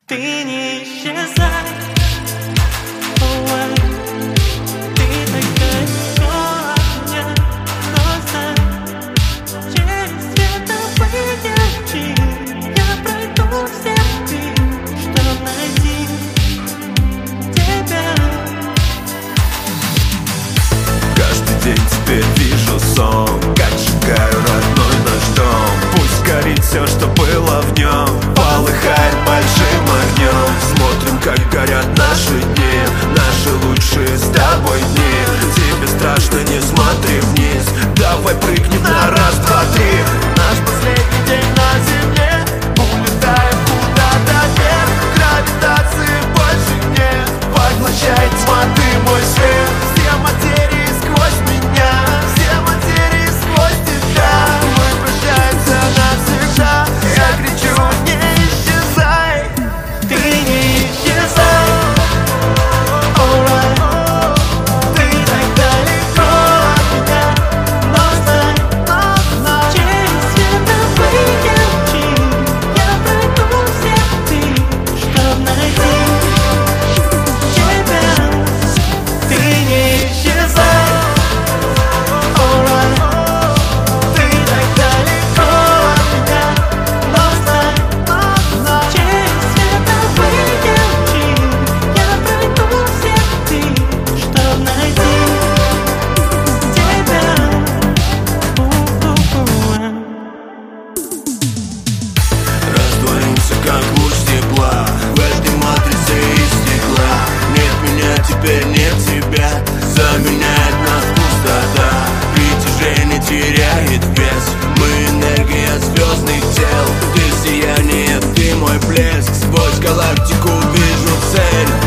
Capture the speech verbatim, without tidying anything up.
Ты не исчезай, ой, ты так далеко от меня, но знай, через световые лучи я пройду все пути, чтоб найти тебя. Каждый день теперь вижу сон, как сжигаю родной наш дом. Пусть горит все, что было в нем, полыхает большим огнем. Смотрим, как горят наши дни, наши лучшие с тобой дни. Тебе страшно, не смотри вниз, давай прыгнем на раз, два, три. Наш последний день на земле, улетаем куда-то вверх. Гравитации больше нет, поглощает тьма, ты мой свет. Все материи сквозь меня, все материи сквозь тебя. Мы прощаемся навсегда, я кричу: не исчезай, ты не исчезай. Alright, ты так далеко от меня, но знай, через световые лучи я пройду все пути, чтоб найти тебя. Ты не исчезай. Alright, ты так далеко от меня, но знай, через световые лучи я пройду все пути, чтоб найти тебя. Раздвоимся, как луч тепла в этой матрице из стекла. Нет меня, теперь нет тебя, заменяет нас пустота. Притяжение теряет вес, мы энергия звездных тел. Ты сияние, ты мой блеск, сквозь галактику вижу цель.